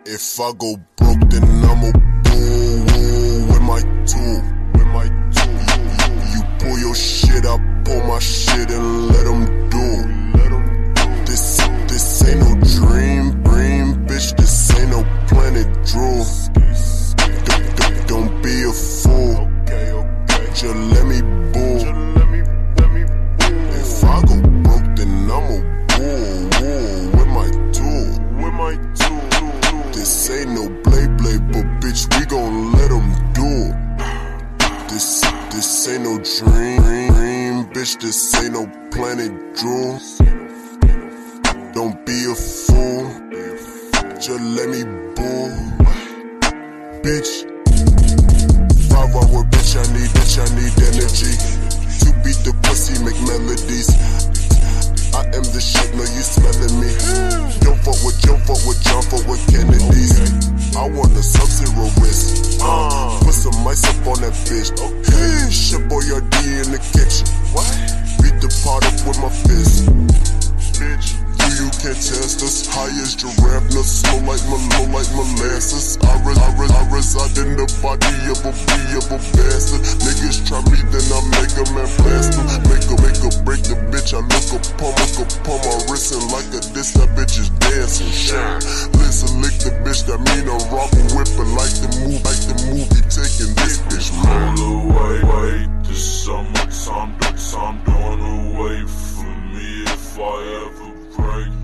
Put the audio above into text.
If I go broke, then I'ma bull with my tool. You pull your shit, I pull my shit and let them do. This ain't no dream, bitch. This ain't no planet drool. Don't be a fool. Just let me bull. If I go broke, then I'ma bull with my tool. This ain't no blade, but bitch, we gon' let them do. This ain't no dream, bitch. This ain't no planet drool. Don't be a fool. Just let me bull, bitch. 5-hour bitch, I need energy to beat the pussy, make melodies. I am the shit, no you smelling me. Don't fuck with John, fuck with Kennedys. I want a Sub-Zero wrist. Put some ice up on that bitch. Shit Boyardee in the kitchen. Beat the pot up with my fist. Bitch, you can't test us. High as giraffe nuts, slow like molasses. I reside in the body of a bastard. Niggas try me, then I make a man blast them. Make a break the bitch. I look upon my wrist and like a diss, that bitch is dancing. Listen, lick the bitch, that mean I'm robbing, whipping like the movie, taking this bitch, man. Roll away, this summertime, the time don't away from me if I ever break.